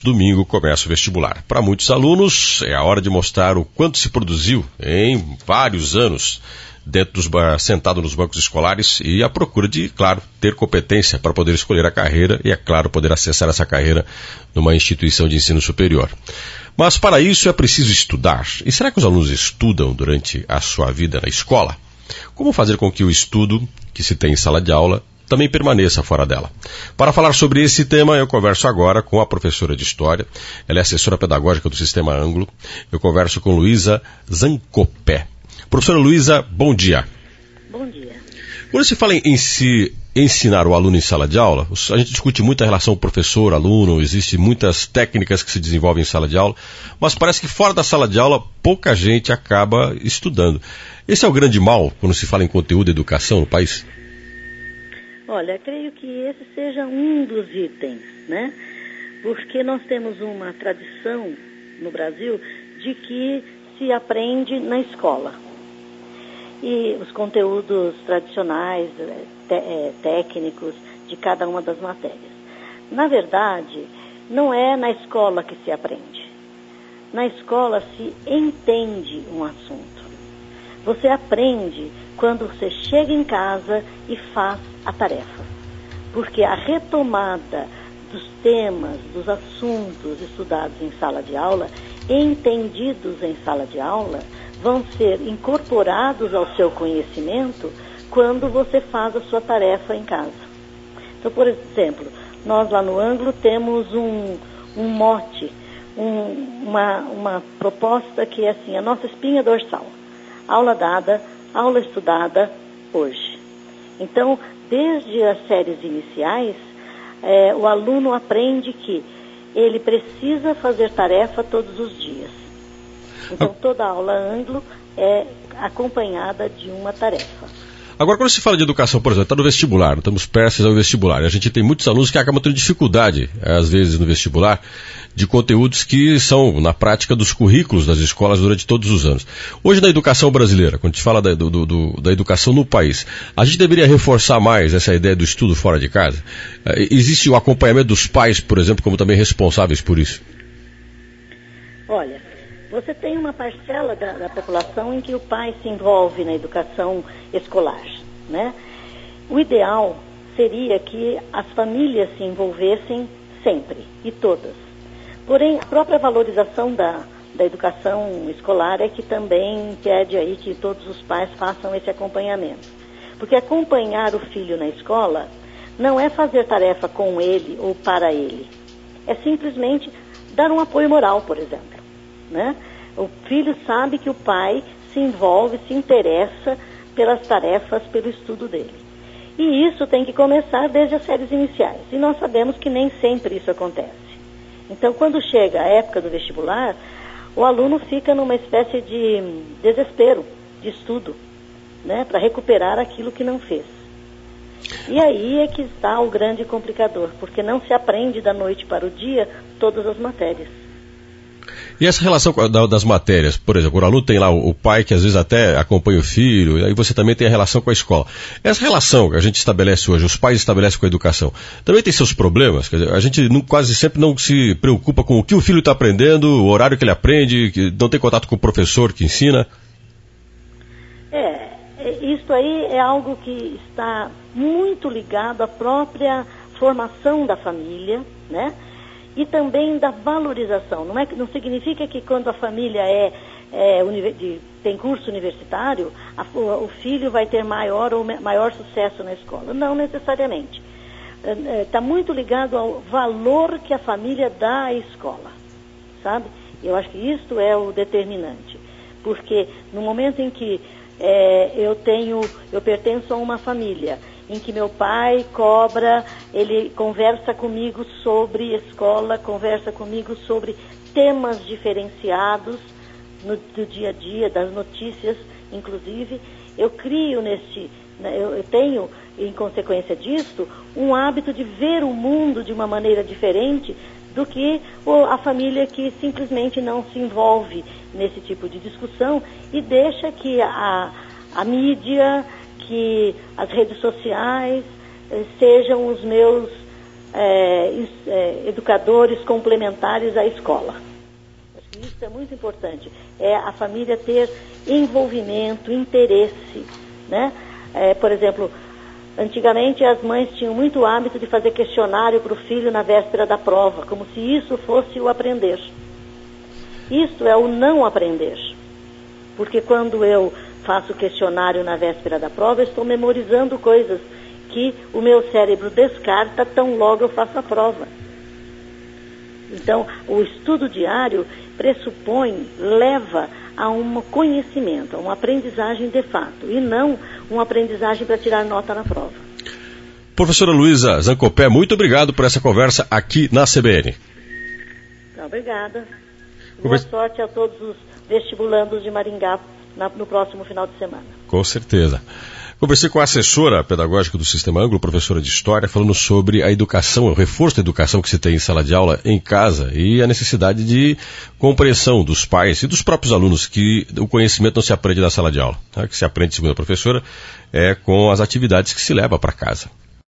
domingo começa o vestibular. Para muitos alunos, é a hora de mostrar o quanto se produziu em vários anos sentado nos bancos escolares e à procura de, claro, ter competência para poder escolher a carreira e, é claro, poder acessar essa carreira numa instituição de ensino superior. Mas para isso é preciso estudar. E será que os alunos estudam durante a sua vida na escola? Como fazer com que o estudo que se tem em sala de aula também permaneça fora dela? Para falar sobre esse tema, eu converso agora com a professora de História. Ela é assessora pedagógica do Sistema Anglo. Eu converso com Luísa Zancopé. Professora Luísa, bom dia. Bom dia. Quando se fala em ensinar o aluno em sala de aula, a gente discute muito a relação professor-aluno, existem muitas técnicas que se desenvolvem em sala de aula, mas parece que fora da sala de aula pouca gente acaba estudando. Esse é o grande mal quando se fala em conteúdo e educação no país? Olha, creio que esse seja um dos itens, né? Porque nós temos uma tradição no Brasil de que se aprende na escola. E os conteúdos tradicionais, técnicos de cada uma das matérias. Na verdade, não é na escola que se aprende. Na escola se entende um assunto. Você aprende quando você chega em casa e faz a tarefa. Porque a retomada dos temas, dos assuntos estudados em sala de aula, entendidos em sala de aula, vão ser incorporados ao seu conhecimento quando você faz a sua tarefa em casa. Então, por exemplo, nós lá no Anglo temos um mote, uma proposta que é assim, a nossa espinha dorsal. Aula dada, aula estudada hoje. Então, desde as séries iniciais, o aluno aprende que ele precisa fazer tarefa todos os dias. Então, toda aula Anglo é acompanhada de uma tarefa. Agora, quando se fala de educação, por exemplo, está no vestibular, estamos prestes ao vestibular, e a gente tem muitos alunos que acabam tendo dificuldade, às vezes, no vestibular, de conteúdos que são, na prática, dos currículos das escolas durante todos os anos. Hoje, na educação brasileira, quando a gente fala da educação no país, a gente deveria reforçar mais essa ideia do estudo fora de casa? Existe o acompanhamento dos pais, por exemplo, como também responsáveis por isso? Olha, você tem uma parcela da população em que o pai se envolve na educação escolar, né? O ideal seria que as famílias se envolvessem sempre, e todas. Porém, a própria valorização da educação escolar é que também pede aí que todos os pais façam esse acompanhamento. Porque acompanhar o filho na escola não é fazer tarefa com ele ou para ele. É simplesmente dar um apoio moral, por exemplo. Né? O filho sabe que o pai se envolve, se interessa pelas tarefas, pelo estudo dele. E isso tem que começar desde as séries iniciais. E nós sabemos que nem sempre isso acontece. Então, quando chega a época do vestibular, o aluno fica numa espécie de desespero de estudo, né, para recuperar aquilo que não fez. E aí é que está o grande complicador, porque não se aprende da noite para o dia todas as matérias. E essa relação das matérias, por exemplo, o aluno tem lá o pai que às vezes até acompanha o filho, e aí você também tem a relação com a escola. Essa relação que a gente estabelece hoje, os pais estabelecem com a educação, também tem seus problemas? Quer dizer, a gente quase sempre não se preocupa com o que o filho está aprendendo, o horário que ele aprende, que não tem contato com o professor que ensina. Isso aí é algo que está muito ligado à própria formação da família, né? E também da valorização. Não significa que quando a família tem curso universitário, o filho vai ter maior sucesso na escola. Não necessariamente. Está muito ligado ao valor que a família dá à escola, sabe? Eu acho que isto é o determinante. Porque no momento em que eu pertenço a uma família em que meu pai cobra, ele conversa comigo sobre escola, conversa comigo sobre temas diferenciados do dia a dia, das notícias, inclusive, eu tenho, em consequência disso, um hábito de ver o mundo de uma maneira diferente do que a família que simplesmente não se envolve nesse tipo de discussão e deixa que a mídia, que as redes sociais sejam os meus educadores complementares à escola. Isso é muito importante, é a família ter envolvimento, interesse, né? Por exemplo, antigamente as mães tinham muito hábito de fazer questionário para o filho na véspera da prova, como se isso fosse o aprender. Isso é o não aprender, porque quando eu faço questionário na véspera da prova, eu estou memorizando coisas que o meu cérebro descarta tão logo eu faço a prova. Então, o estudo diário pressupõe, leva a um conhecimento, a uma aprendizagem de fato, e não uma aprendizagem para tirar nota na prova. Professora Luísa Zancopé, muito obrigado por essa conversa aqui na CBN. Obrigada. Boa sorte a todos os vestibulandos de Maringá no próximo final de semana. Com certeza. Conversei com a assessora pedagógica do Sistema Ângulo, professora de História, falando sobre a educação, o reforço da educação que se tem em sala de aula, em casa, e a necessidade de compreensão dos pais e dos próprios alunos, que o conhecimento não se aprende na sala de aula. Tá? O que se aprende, segundo a professora, é com as atividades que se leva para casa.